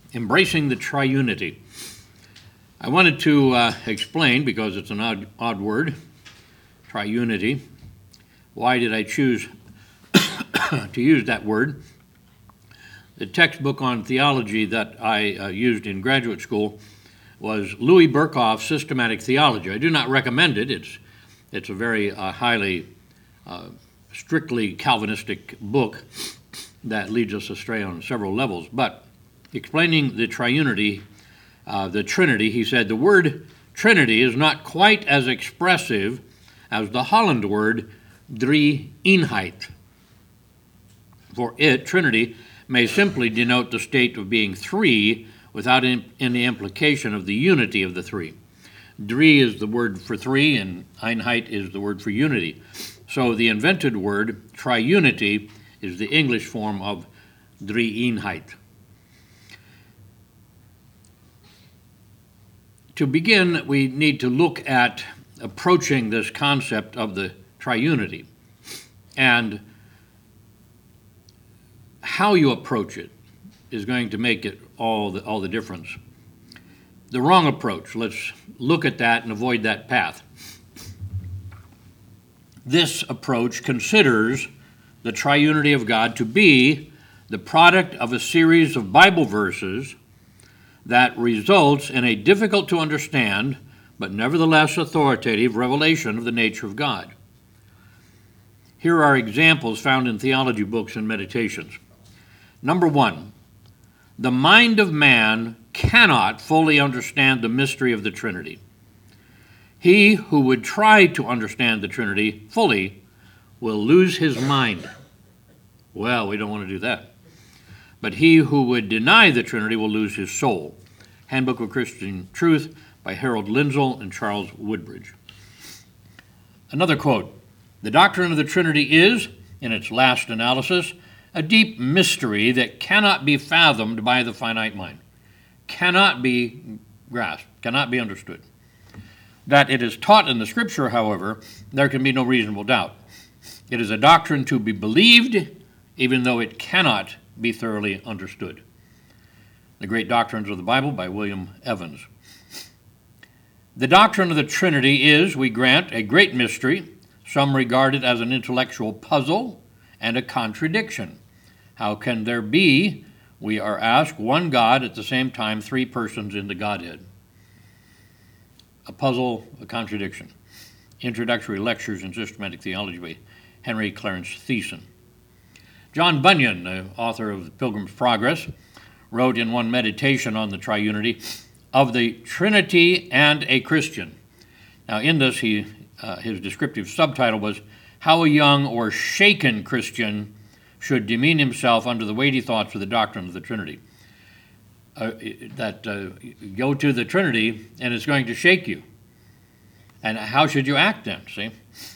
Embracing the triunity. I wanted to explain, because it's an odd word, triunity. Why did I choose to use that word? The textbook on theology that I used in graduate school was Louis Berkhof's Systematic Theology. I do not recommend it. It's a very highly, strictly Calvinistic book that leads us astray on several levels. But explaining the triunity, the Trinity, he said, the word Trinity is not quite as expressive as the Holland word drie-eenheid. For it, Trinity, may simply denote the state of being three without any implication of the unity of the three. Drie is the word for three, and Einheit is the word for unity. So the invented word, triunity, is the English form of drie-eenheid. To begin, we need to look at approaching this concept of the triunity. And how you approach it is going to make it all the difference. The wrong approach, let's look at that and avoid that path. This approach considers the triunity of God to be the product of a series of Bible verses that results in a difficult to understand, but nevertheless authoritative revelation of the nature of God. Here are examples found in theology books and meditations. Number one, the mind of man cannot fully understand the mystery of the Trinity. He who would try to understand the Trinity fully will lose his mind. Well, we don't want to do that. But he who would deny the Trinity will lose his soul. Handbook of Christian Truth by Harold Lindsell and Charles Woodbridge. Another quote, the doctrine of the Trinity is, in its last analysis, a deep mystery that cannot be fathomed by the finite mind, cannot be grasped, cannot be understood. That it is taught in the Scripture, however, there can be no reasonable doubt. It is a doctrine to be believed, even though it cannot be thoroughly understood. The Great Doctrines of the Bible by William Evans. The doctrine of the Trinity is, we grant, a great mystery. Some regard it as an intellectual puzzle and a contradiction. How can there be, we are asked, one God at the same time, three persons in the Godhead? A puzzle, a contradiction. Introductory Lectures in Systematic Theology by Henry Clarence Thiessen. John Bunyan, the author of The Pilgrim's Progress, wrote in one meditation on the triunity, of the Trinity and a Christian. Now in this, his descriptive subtitle was, How a Young or Shaken Christian Should Demean Himself Under the Weighty Thoughts of the Doctrine of the Trinity. Go to the Trinity and it's going to shake you. And how should you act then, see?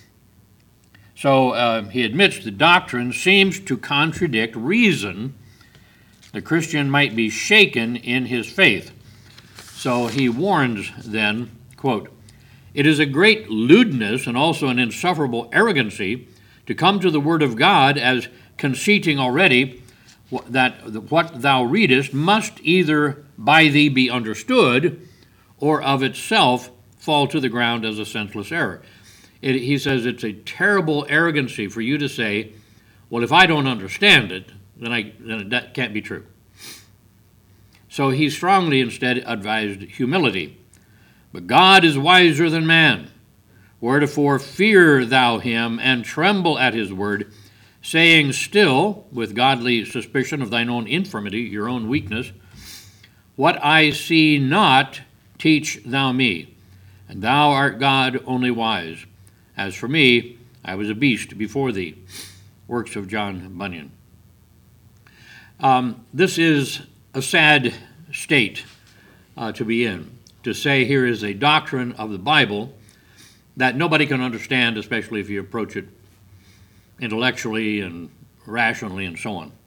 So he admits the doctrine seems to contradict reason. The Christian might be shaken in his faith. So he warns then, quote, it is a great lewdness and also an insufferable arrogancy to come to the word of God as conceiting already that what thou readest must either by thee be understood or of itself fall to the ground as a senseless error. He says it's a terrible arrogancy for you to say, well, if I don't understand it, then that can't be true. So he strongly instead advised humility. But God is wiser than man. Wherefore fear thou him and tremble at his word, saying still, with godly suspicion of thine own infirmity, your own weakness, what I see not, teach thou me, and thou art God only wise. As for me, I was a beast before thee. Works of John Bunyan. This is a sad state to be in, to say here is a doctrine of the Bible that nobody can understand, especially if you approach it intellectually and rationally and so on.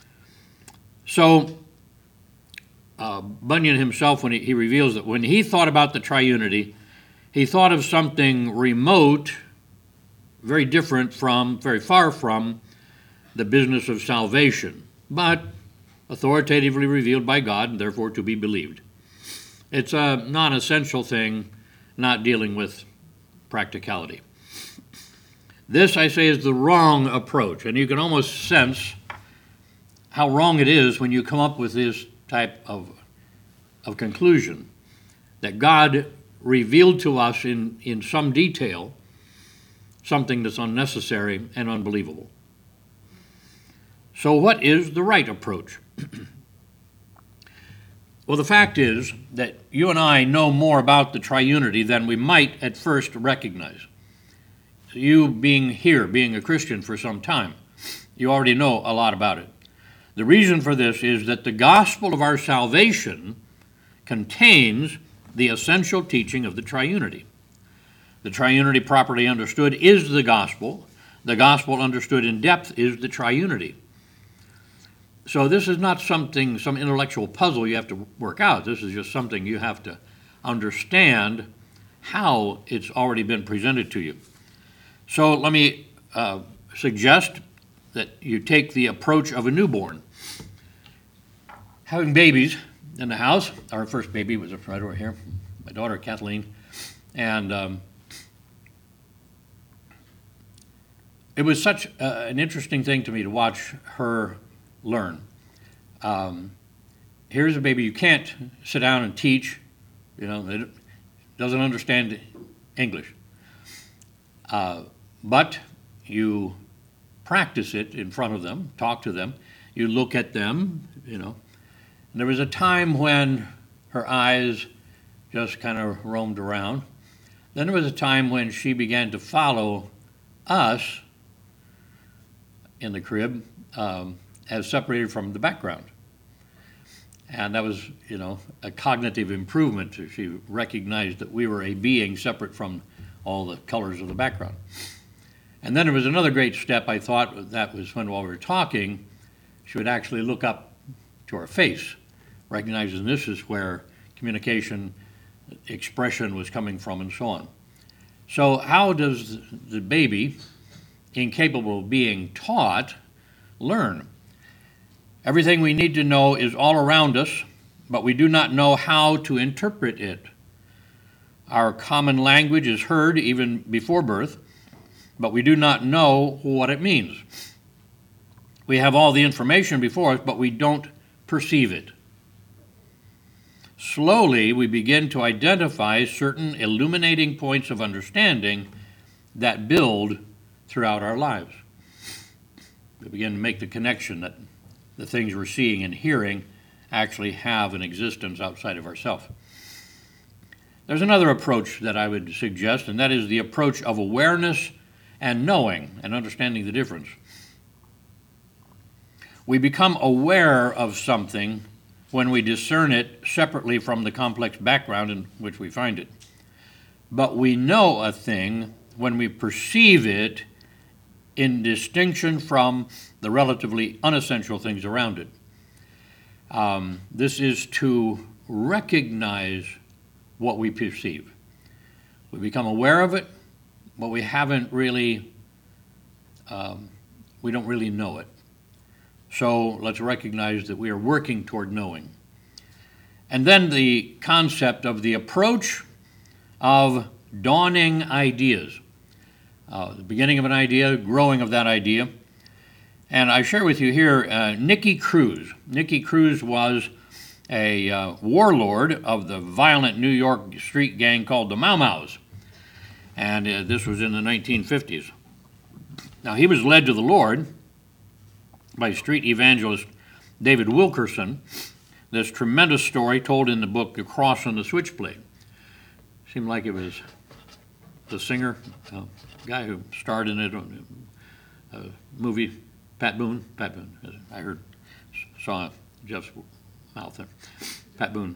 So Bunyan himself, when he reveals that when he thought about the triunity, he thought of something remote, very different from, very far from the business of salvation. But authoritatively revealed by God, and therefore to be believed. It's a non-essential thing, not dealing with practicality. This, I say, is the wrong approach, and you can almost sense how wrong it is when you come up with this type of conclusion, that God revealed to us in some detail something that's unnecessary and unbelievable. So what is the right approach? Well, the fact is that you and I know more about the triunity than we might at first recognize. You being here, being a Christian for some time, you already know a lot about it. The reason for this is that the gospel of our salvation contains the essential teaching of the triunity. The triunity properly understood is the gospel. The gospel understood in depth is the triunity. So this is not some intellectual puzzle you have to work out. This is just something you have to understand how it's already been presented to you. So let me suggest that you take the approach of a newborn. Having babies in the house, our first baby was right over here, my daughter Kathleen, and it was such an interesting thing to me to watch her learn. Here's a baby you can't sit down and teach, it doesn't understand English. But you practice it in front of them, talk to them, you look at them, And there was a time when her eyes just kind of roamed around. Then there was a time when she began to follow us in the crib, as separated from the background. And that was, a cognitive improvement. She recognized that we were a being separate from all the colors of the background. And then there was another great step, I thought, that was when while we were talking, she would actually look up to our face, recognizing this is where communication, expression was coming from and so on. So how does the baby, incapable of being taught, learn? Everything we need to know is all around us, but we do not know how to interpret it. Our common language is heard even before birth, but we do not know what it means. We have all the information before us, but we don't perceive it. Slowly, we begin to identify certain illuminating points of understanding that build throughout our lives. We begin to make the connection that the things we're seeing and hearing actually have an existence outside of ourselves. There's another approach that I would suggest, and that is the approach of awareness and knowing and understanding the difference. We become aware of something when we discern it separately from the complex background in which we find it. But we know a thing when we perceive it in distinction from the relatively unessential things around it. This is to recognize what we perceive. We become aware of it, but we haven't really, we don't really know it. So let's recognize that we are working toward knowing. And then the concept of the approach of dawning ideas. The beginning of an idea, growing of that idea. And I share with you here Nicky Cruz. Nicky Cruz was a warlord of the violent New York street gang called the Mau Maus. And this was in the 1950s. Now, he was led to the Lord by street evangelist David Wilkerson. This tremendous story told in the book The Cross and the Switchblade. Seemed like it was the singer, guy who starred in it, movie, Pat Boone, I heard, saw Jeff's mouth there, Pat Boone.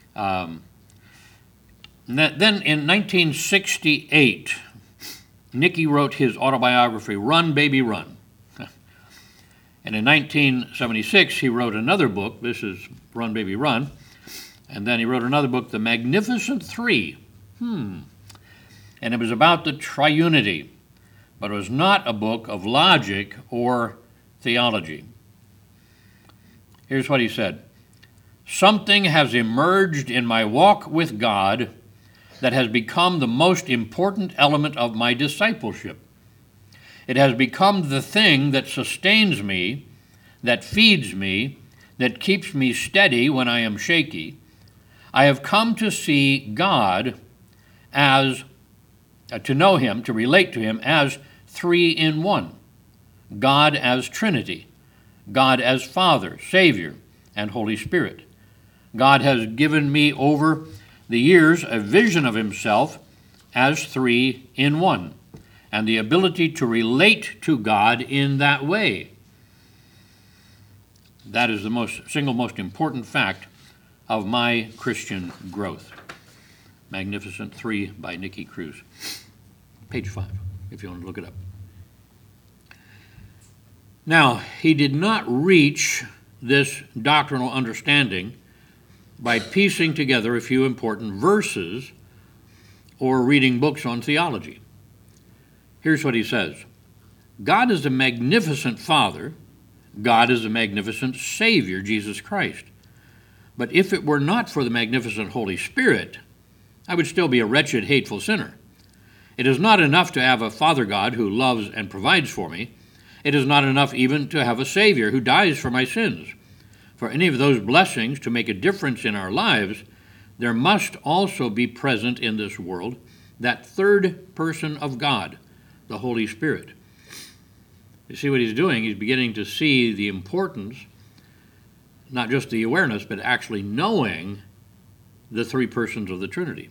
Then in 1968, Nicky wrote his autobiography, Run, Baby, Run. And in 1976, he wrote another book, this is Run, Baby, Run, and then he wrote another book, The Magnificent Three. And it was about the triunity, but it was not a book of logic or theology. Here's what he said. Something has emerged in my walk with God that has become the most important element of my discipleship. It has become the thing that sustains me, that feeds me, that keeps me steady when I am shaky. I have come to see God as, to know him, to relate to him as three in one. God as Trinity, God as Father, Savior, and Holy Spirit. God has given me over the years a vision of himself as three in one, and the ability to relate to God in that way. That is the single most important fact of my Christian growth. Magnificent 3 by Nicky Cruz. Page 5, if you want to look it up. Now, he did not reach this doctrinal understanding by piecing together a few important verses or reading books on theology. Here's what he says. God is a magnificent Father. God is a magnificent Savior, Jesus Christ. But if it were not for the magnificent Holy Spirit, I would still be a wretched, hateful sinner. It is not enough to have a Father God who loves and provides for me. It is not enough even to have a Savior who dies for my sins. For any of those blessings to make a difference in our lives, there must also be present in this world that third person of God, the Holy Spirit. You see what he's doing? He's beginning to see the importance, not just the awareness, but actually knowing the three persons of the Trinity.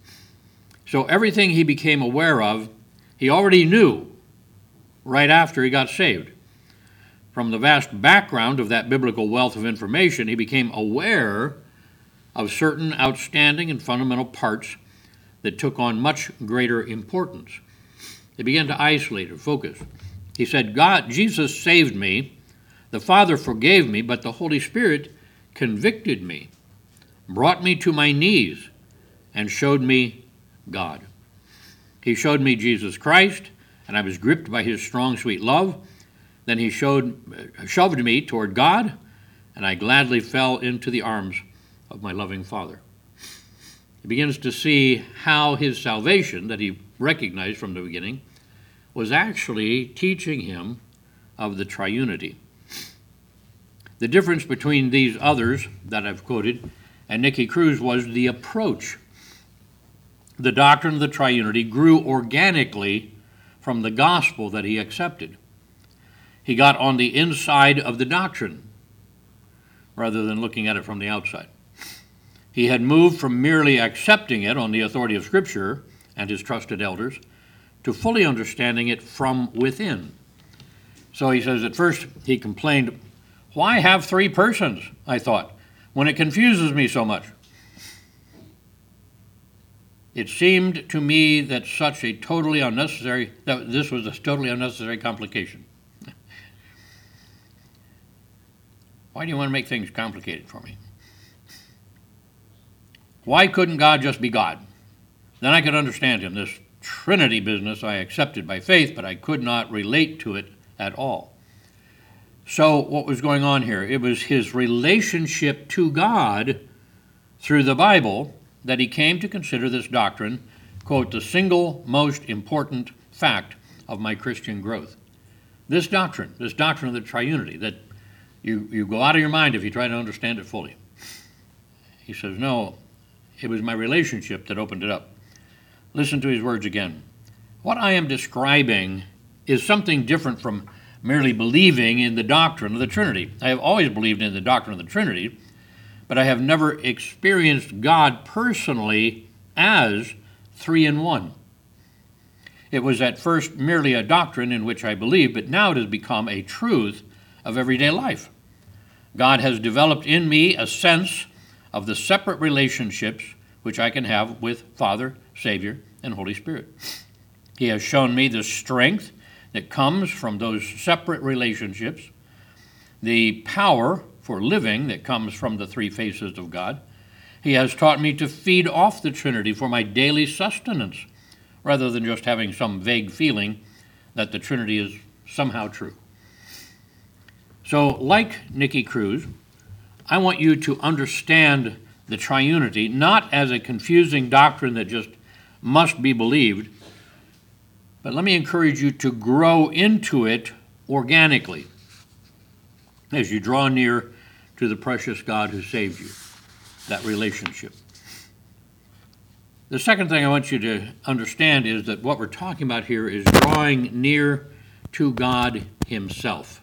So everything he became aware of, he already knew right after he got saved. From the vast background of that biblical wealth of information, he became aware of certain outstanding and fundamental parts that took on much greater importance. He began to isolate or focus. He said, Jesus saved me, the Father forgave me, but the Holy Spirit convicted me, brought me to my knees, and showed me God. He showed me Jesus Christ, and I was gripped by his strong, sweet love. Then he shoved me toward God, and I gladly fell into the arms of my loving Father. He begins to see how his salvation, that he recognized from the beginning, was actually teaching him of the triunity. The difference between these others that I've quoted and Nicky Cruz was the approach. The doctrine of the triunity grew organically from the gospel that he accepted. He got on the inside of the doctrine rather than looking at it from the outside. He had moved from merely accepting it on the authority of Scripture and his trusted elders to fully understanding it from within. So he says, at first he complained, "Why have three persons, I thought, when it confuses me so much? It seemed to me that this was a totally unnecessary complication." Why do you want to make things complicated for me? Why couldn't God just be God? Then I could understand him. This Trinity business I accepted by faith, but I could not relate to it at all. So what was going on here? It was his relationship to God through the Bible that he came to consider this doctrine, quote, the single most important fact of my Christian growth. This doctrine of the triunity, that you go out of your mind if you try to understand it fully. He says, no, it was my relationship that opened it up. Listen to his words again. What I am describing is something different from merely believing in the doctrine of the Trinity. I have always believed in the doctrine of the Trinity, but I have never experienced God personally as three in one. It was at first merely a doctrine in which I believed, but now it has become a truth of everyday life. God has developed in me a sense of the separate relationships which I can have with Father, Savior, and Holy Spirit. He has shown me the strength that comes from those separate relationships, the power for living that comes from the three faces of God. He has taught me to feed off the Trinity for my daily sustenance, rather than just having some vague feeling that the Trinity is somehow true. So, like Nicky Cruz, I want you to understand the triunity, not as a confusing doctrine that just must be believed, but let me encourage you to grow into it organically as you draw near to the precious God who saved you, that relationship. The second thing I want you to understand is that what we're talking about here is drawing near to God himself.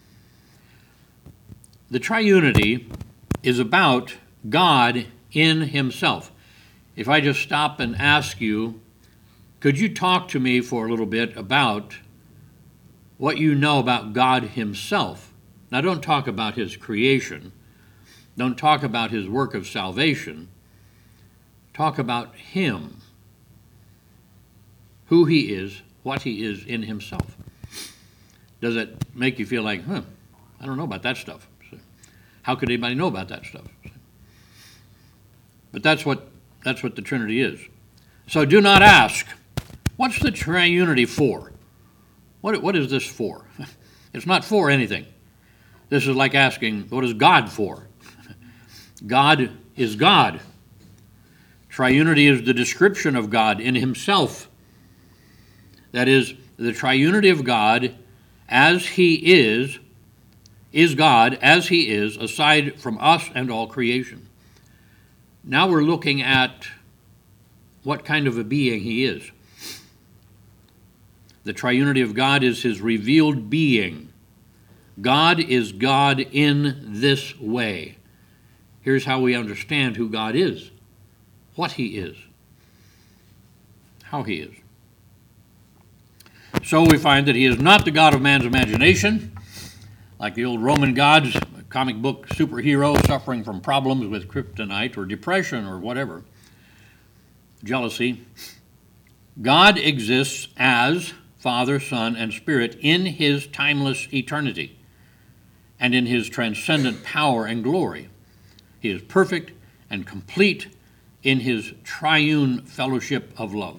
The triunity is about God in himself. If I just stop and ask you, could you talk to me for a little bit about what you know about God himself? Now, don't talk about his creation. Don't talk about his work of salvation. Talk about him, who he is, what he is in himself. Does it make you feel like, I don't know about that stuff? How could anybody know about that stuff? But that's what the Trinity is. So do not ask, what's the triunity for? What is this for? It's not for anything. This is like asking, what is God for? God is God. Triunity is the description of God in himself. That is, the triunity of God as he is God as he is, aside from us and all creation. Now we're looking at what kind of a being he is. The triunity of God is his revealed being. God is God in this way. Here's how we understand who God is, what he is, how he is. So we find that he is not the God of man's imagination, like the old Roman gods, a comic book superhero suffering from problems with kryptonite or depression or whatever, jealousy. God exists as Father, Son, and Spirit in his timeless eternity and in his transcendent power and glory. He is perfect and complete in his triune fellowship of love.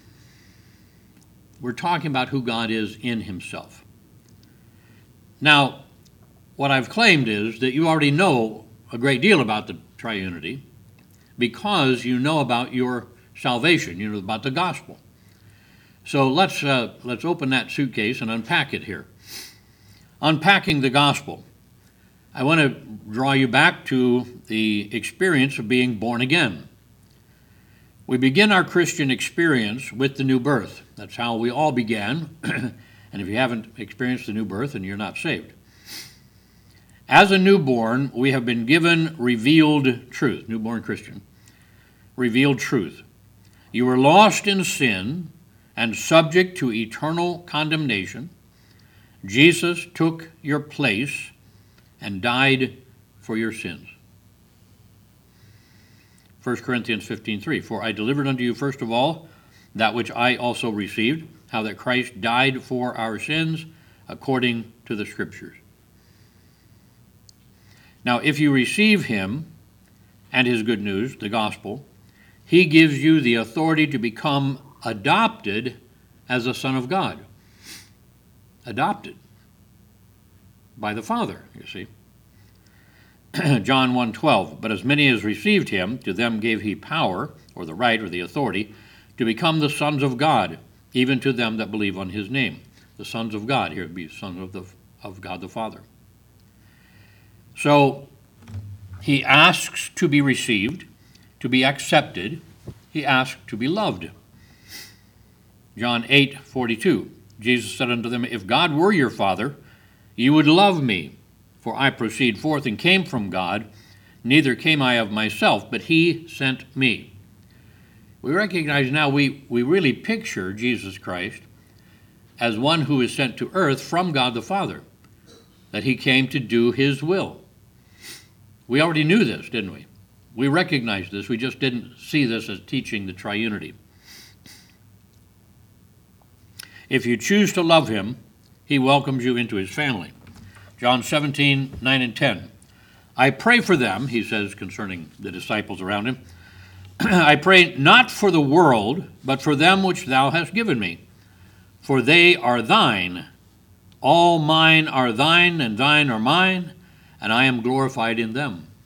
We're talking about who God is in himself. Now, what I've claimed is that you already know a great deal about the triunity because you know about your salvation, you know about the gospel. So let's open that suitcase and unpack it here. Unpacking the gospel. I want to draw you back to the experience of being born again. We begin our Christian experience with the new birth. That's how we all began. And if you haven't experienced the new birth, then you're not saved. As a newborn, we have been given revealed truth, newborn Christian, revealed truth. You were lost in sin and subject to eternal condemnation. Jesus took your place and died for your sins. 1 Corinthians 15:3, for I delivered unto you first of all that which I also received, how that Christ died for our sins according to the Scriptures. Now, if you receive him and his good news, the gospel, he gives you the authority to become adopted as a son of God. Adopted by the Father, you see. John 1:12, but as many as received him, to them gave he power, or the right, or the authority, to become the sons of God, even to them that believe on his name. The sons of God, here would be sons of God the Father. So he asks to be received, to be accepted. He asks to be loved. John 8:42, Jesus said unto them, if God were your Father, you would love me, for I proceed forth and came from God, neither came I of myself, but he sent me. We recognize now we really picture Jesus Christ as one who is sent to earth from God the Father, that he came to do his will. We already knew this, didn't we? We recognized this. We just didn't see this as teaching the triunity. If you choose to love him, he welcomes you into his family. John 17:9 and 10. I pray for them, he says concerning the disciples around him. I pray not for the world, but for them which thou hast given me. For they are thine. All mine are thine, and thine are mine, and I am glorified in them.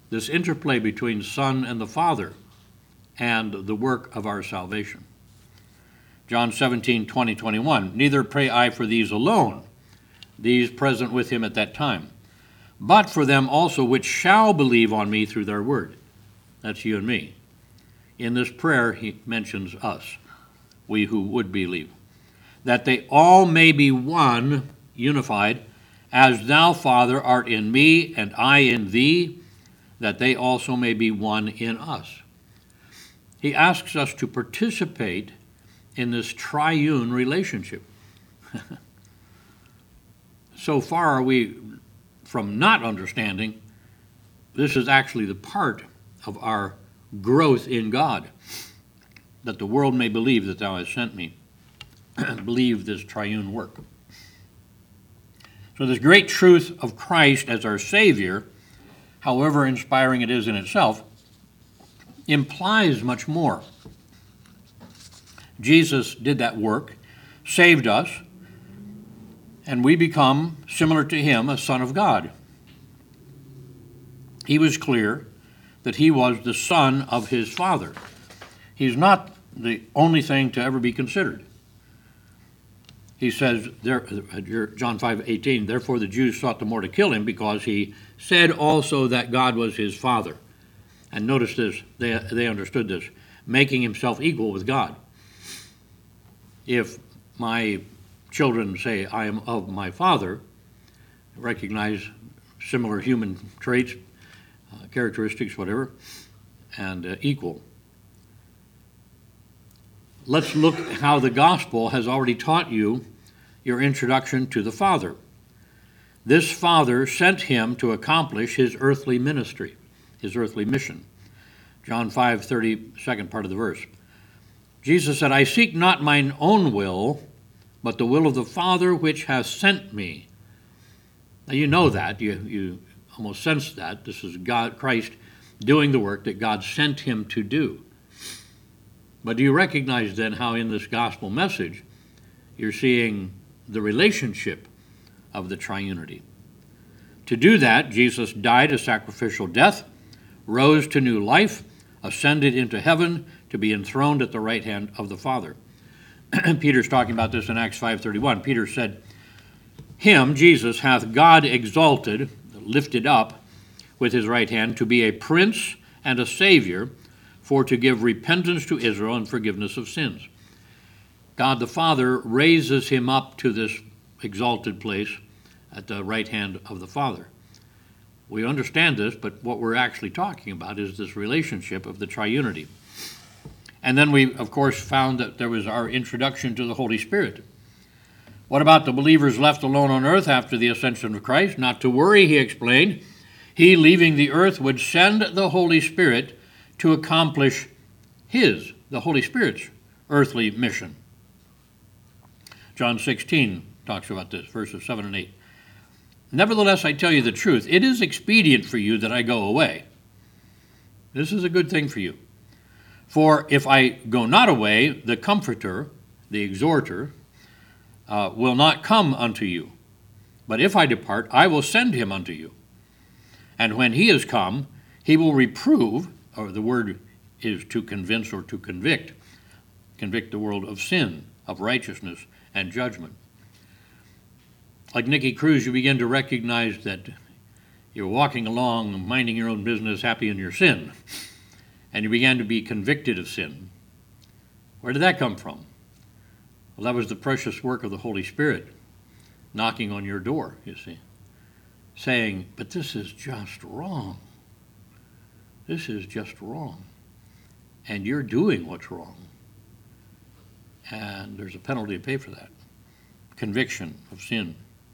this interplay between Son and the Father and the work of our salvation. John 17:20, 21, neither pray I for these alone, these present with him at that time, but for them also which shall believe on me through their word. That's you and me. In this prayer, he mentions us, we who would believe, that they all may be one, unified, as thou, Father, art in me, and I in thee, that they also may be one in us. He asks us to participate in this triune relationship. So far are we from not understanding, this is actually the part of our growth in God, that the world may believe that thou hast sent me, believe this triune work. So this great truth of Christ as our Savior, however inspiring it is in itself, implies much more. Jesus did that work, saved us, and we become, similar to him, a son of God. He was clear that he was the son of his Father. He's not the only thing to ever be considered. He says, John 5:18, therefore the Jews sought the more to kill him because he said also that God was his Father. And notice this, they understood this, making himself equal with God. If my children say, I am of my Father, recognize similar human traits, characteristics, whatever, and equal. Let's look how the gospel has already taught you your introduction to the Father. This Father sent him to accomplish his earthly ministry, his earthly mission. John 5:30, second part of the verse. Jesus said, I seek not mine own will, but the will of the Father which has sent me. Now you know that. You almost sense that. This is God, Christ, doing the work that God sent him to do. But do you recognize then how in this gospel message you're seeing the relationship of the triunity? To do that, Jesus died a sacrificial death, rose to new life, ascended into heaven to be enthroned at the right hand of the Father. Peter's talking about this in Acts 5:31. Peter said, him, Jesus, hath God exalted, lifted up with his right hand, to be a prince and a savior, for to give repentance to Israel and forgiveness of sins. God the Father raises him up to this exalted place at the right hand of the Father. We understand this, but what we're actually talking about is this relationship of the triunity. And then we, of course, found that there was our introduction to the Holy Spirit. What about the believers left alone on earth after the ascension of Christ? Not to worry, he explained. He, leaving the earth, would send the Holy Spirit to accomplish the Holy Spirit's, earthly mission. John 16 talks about this, verses 7 and 8. Nevertheless, I tell you the truth, it is expedient for you that I go away. This is a good thing for you. For if I go not away, the Comforter, the Exhorter, will not come unto you. But if I depart, I will send him unto you. And when he is come, he will reprove, or the word is to convince or to convict the world of sin, of righteousness, and judgment. Like Nicky Cruz, you begin to recognize that you're walking along, minding your own business, happy in your sin, and you began to be convicted of sin. Where did that come from? Well, that was the precious work of the Holy Spirit knocking on your door, you see, saying, but this is just wrong. This is just wrong. And you're doing what's wrong. And there's a penalty to pay for that. Conviction of sin.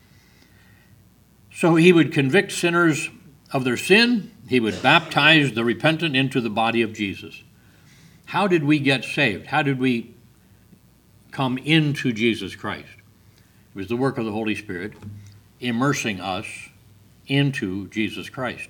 So he would convict sinners of their sin. He would baptize the repentant into the body of Jesus. How did we get saved? How did we come into Jesus Christ? It was the work of the Holy Spirit immersing us into Jesus Christ.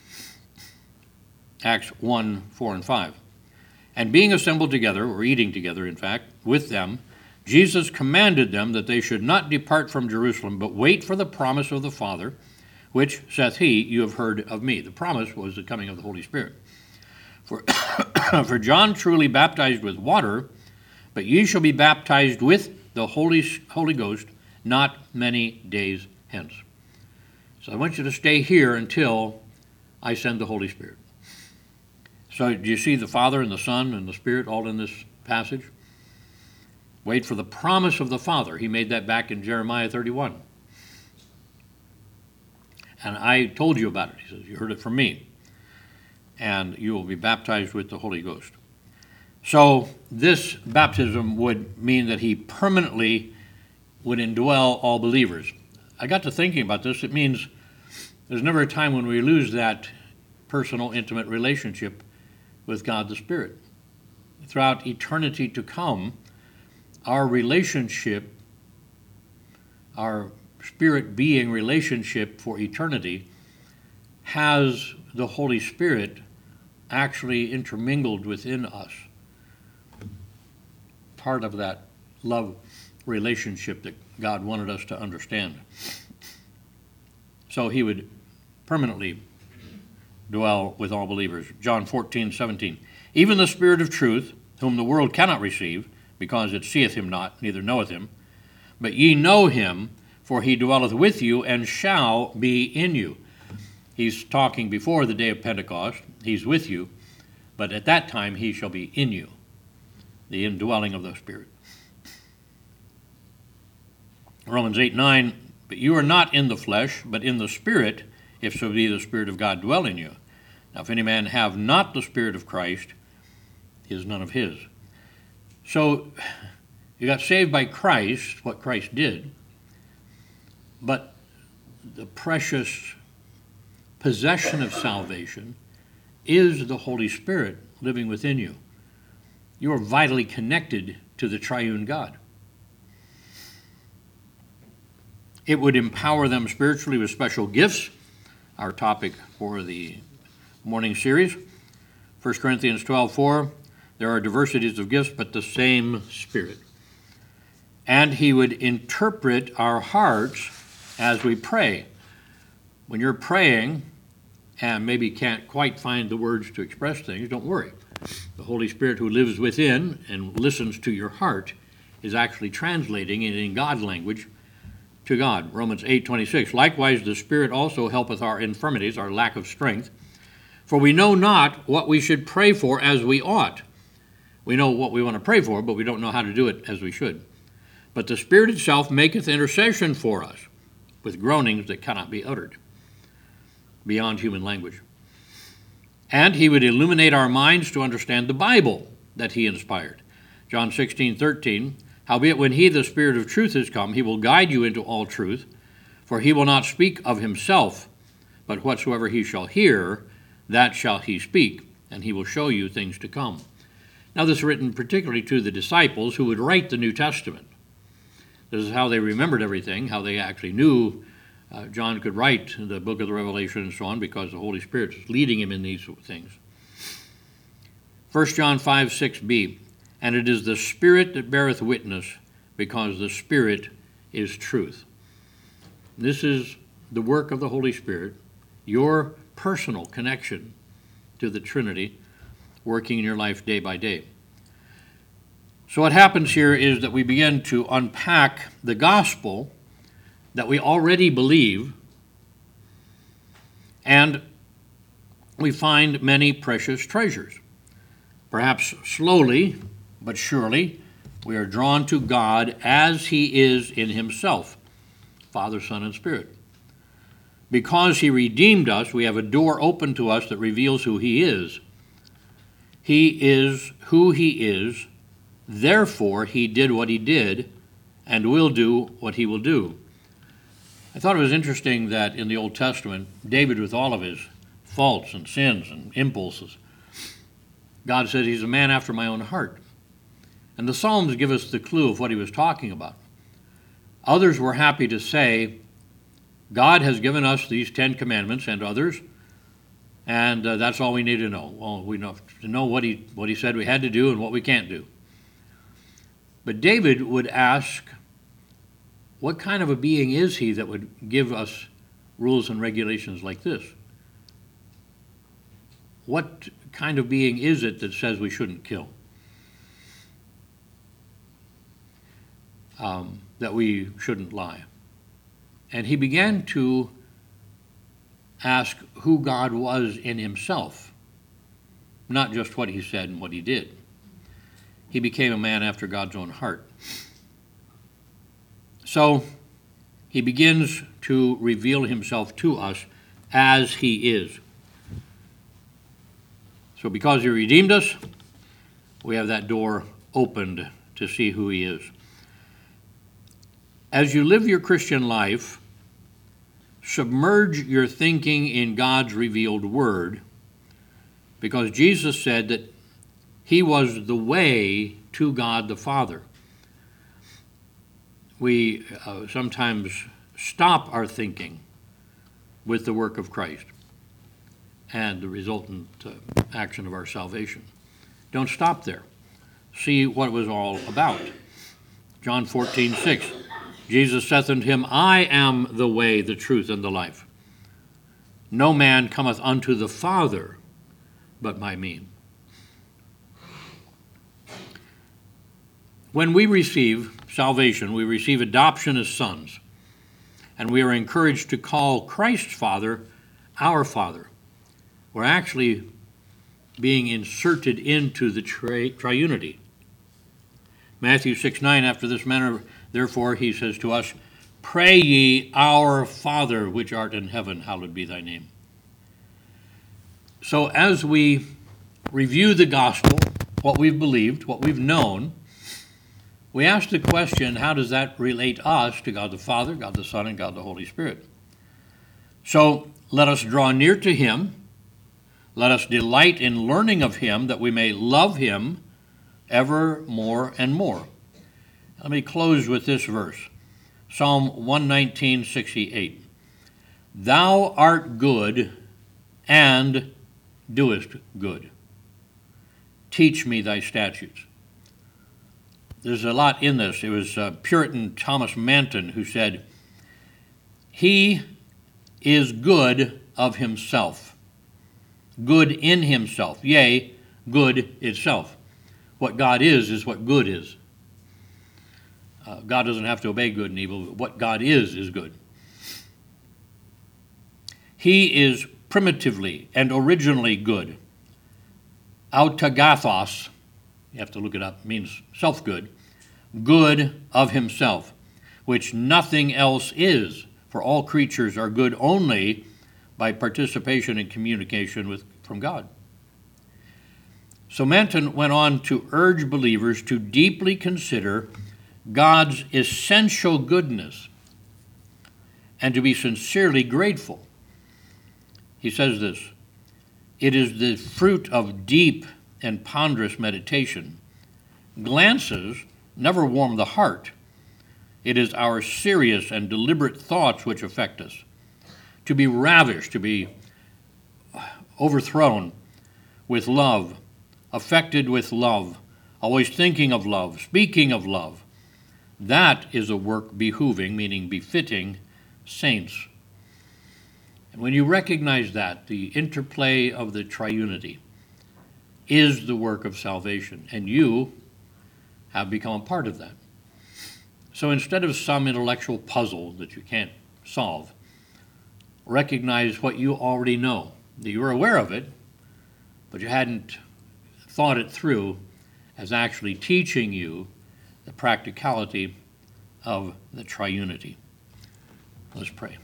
Acts 1, 4, and 5. And being assembled together, or eating together, in fact, with them, Jesus commanded them that they should not depart from Jerusalem, but wait for the promise of the Father, which, saith he, you have heard of me. The promise was the coming of the Holy Spirit. For, for John truly baptized with water, but ye shall be baptized with the Holy Ghost not many days hence. So I want you to stay here until I send the Holy Spirit. So do you see the Father and the Son and the Spirit all in this passage? Wait for the promise of the Father. He made that back in Jeremiah 31. And I told you about it. He says, you heard it from me. And you will be baptized with the Holy Ghost. So this baptism would mean that he permanently would indwell all believers. I got to thinking about this. It means there's never a time when we lose that personal, intimate relationship with God the Spirit. Throughout eternity to come, our relationship, our spirit-being relationship for eternity, has the Holy Spirit actually intermingled within us. Part of that love relationship that God wanted us to understand. So he would permanently dwell with all believers. John 14:17. Even the Spirit of truth, whom the world cannot receive, because it seeth him not, neither knoweth him. But ye know him, for he dwelleth with you, and shall be in you. He's talking before the day of Pentecost. He's with you, but at that time he shall be in you, the indwelling of the Spirit. Romans 8:9. But you are not in the flesh, but in the Spirit, if so be the Spirit of God dwell in you. Now if any man have not the Spirit of Christ, he is none of his. So you got saved by Christ, what Christ did, but the precious possession of salvation is the Holy Spirit living within you. You are vitally connected to the triune God. It would empower them spiritually with special gifts, our topic for the morning series. 1 Corinthians 12:4, there are diversities of gifts, but the same Spirit. And he would interpret our hearts as we pray. When you're praying and maybe can't quite find the words to express things, don't worry. The Holy Spirit who lives within and listens to your heart is actually translating it in God language to God. Romans 8:26. Likewise, the Spirit also helpeth our infirmities, our lack of strength. For we know not what we should pray for as we ought. We know what we want to pray for, but we don't know how to do it as we should. But the Spirit itself maketh intercession for us with groanings that cannot be uttered, beyond human language. And he would illuminate our minds to understand the Bible that he inspired. John 16:13. Howbeit when he, the Spirit of truth, is come, he will guide you into all truth, for he will not speak of himself, but whatsoever he shall hear, that shall he speak, and he will show you things to come. Now this is written particularly to the disciples who would write the New Testament. This is how they remembered everything, how they actually knew John could write the book of the Revelation and so on, because the Holy Spirit is leading him in these things. 1 John 5:6b. And it is the Spirit that beareth witness, because the Spirit is truth. This is the work of the Holy Spirit, your personal connection to the Trinity, working in your life day by day. So what happens here is that we begin to unpack the gospel that we already believe, and we find many precious treasures. Perhaps slowly, but surely, we are drawn to God as he is in himself, Father, Son, and Spirit. Because he redeemed us, we have a door open to us that reveals who he is. He is who he is, therefore he did what he did, and will do what he will do. I thought it was interesting that in the Old Testament, David, with all of his faults and sins and impulses, God said he's a man after my own heart. And the Psalms give us the clue of what he was talking about. Others were happy to say, God has given us these 10 commandments and others, and that's all we need to know. Well, we know to know what he said we had to do and what we can't do. But David would ask, what kind of a being is he that would give us rules and regulations like this. What kind of being is it that says we shouldn't kill? That we shouldn't lie? And he began to ask who God was in himself, not just what he said and what he did. He became a man after God's own heart. So he begins to reveal himself to us as he is. So because he redeemed us, we have that door opened to see who he is. As you live your Christian life, submerge your thinking in God's revealed word, because Jesus said that he was the way to God the Father. We sometimes stop our thinking with the work of Christ and the resultant action of our salvation. Don't stop there. See what it was all about. John 14:6. Jesus saith unto him, I am the way, the truth, and the life. No man cometh unto the Father but by me. When we receive salvation, we receive adoption as sons, and we are encouraged to call Christ's Father our Father. We're actually being inserted into the triunity. Matthew 6:9, after this manner, therefore, he says to us, Pray ye, our Father, which art in heaven, hallowed be thy name. So as we review the gospel, what we've believed, what we've known, we ask the question, how does that relate us to God the Father, God the Son, and God the Holy Spirit? So let us draw near to him. Let us delight in learning of him, that we may love him ever more and more. Let me close with this verse, Psalm 119:68. Thou art good and doest good. Teach me thy statutes. There's a lot in this. It was Puritan Thomas Manton who said, he is good of himself, good in himself, yea, good itself. What God is what good is. God doesn't have to obey good and evil, but what God is good. He is primitively and originally good. Autagathos, you have to look it up, means self-good, good of himself, which nothing else is, for all creatures are good only by participation and communication from God. So Manton went on to urge believers to deeply consider God's essential goodness and to be sincerely grateful. He says this, it is the fruit of deep and ponderous meditation. Glances never warm the heart. It is our serious and deliberate thoughts which affect us. To be ravished, to be overthrown with love, affected with love, always thinking of love, speaking of love, that is a work behooving, meaning befitting, saints. And when you recognize that, the interplay of the triunity is the work of salvation, and you have become a part of that. So instead of some intellectual puzzle that you can't solve, recognize what you already know. You were aware of it, but you hadn't thought it through as actually teaching you the practicality of the triunity. Let's pray.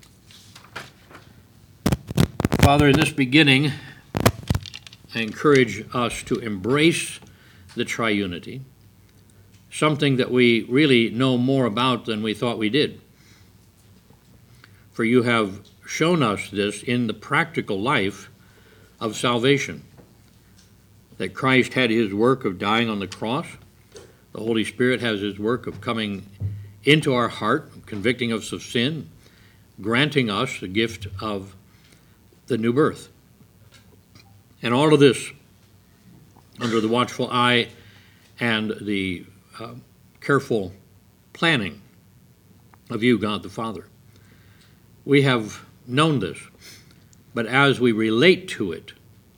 Father, in this beginning, I encourage us to embrace the triunity, something that we really know more about than we thought we did. For you have shown us this in the practical life of salvation, that Christ had his work of dying on the cross. The Holy Spirit has his work of coming into our heart, convicting us of sin, granting us the gift of the new birth. And all of this under the watchful eye and the careful planning of you, God the Father. We have known this, but as we relate to it,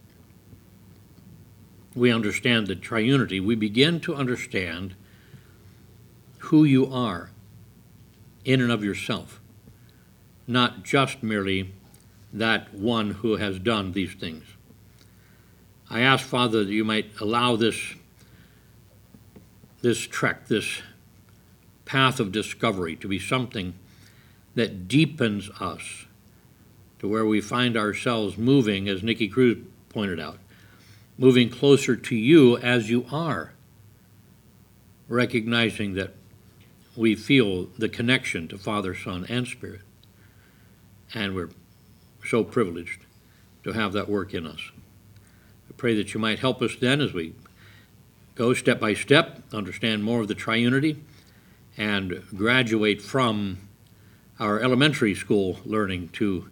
we understand the triunity. We begin to understand who you are in and of yourself, not just merely that one who has done these things. I ask, Father, that you might allow this trek, this path of discovery to be something that deepens us to where we find ourselves moving, as Nicky Cruz pointed out, moving closer to you as you are, recognizing that we feel the connection to Father, Son, and Spirit. And we're so privileged to have that work in us. I pray that you might help us then as we go step by step, understand more of the triunity, and graduate from our elementary school learning to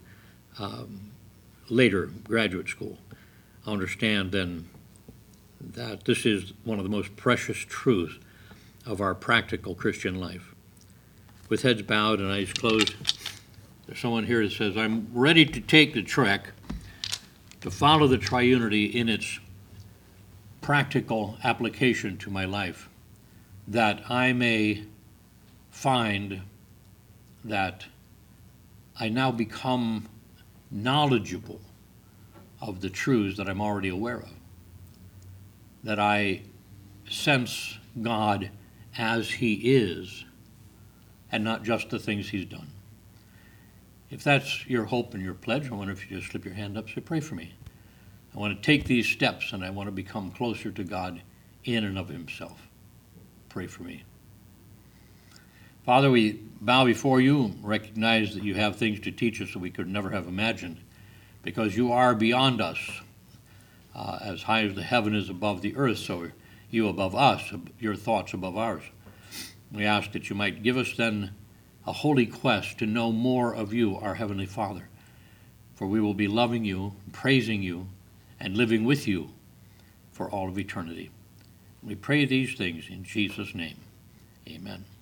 later graduate school. Understand then that this is one of the most precious truths of our practical Christian life. With heads bowed and eyes closed, there's someone here that says, I'm ready to take the trek to follow the triunity in its practical application to my life, that I may find that I now become knowledgeable of the truths that I'm already aware of, that I sense God as he is and not just the things he's done. If that's your hope and your pledge, I wonder if you just slip your hand up, say, pray for me. I want to take these steps and I want to become closer to God in and of himself. Pray for me. Father, we bow before you, recognize that you have things to teach us that we could never have imagined, because you are beyond us. As high as the heaven is above the earth, so are you above us, your thoughts above ours. We ask that you might give us then a holy quest to know more of you, our Heavenly Father, for we will be loving you, praising you, and living with you for all of eternity. We pray these things in Jesus' name. Amen.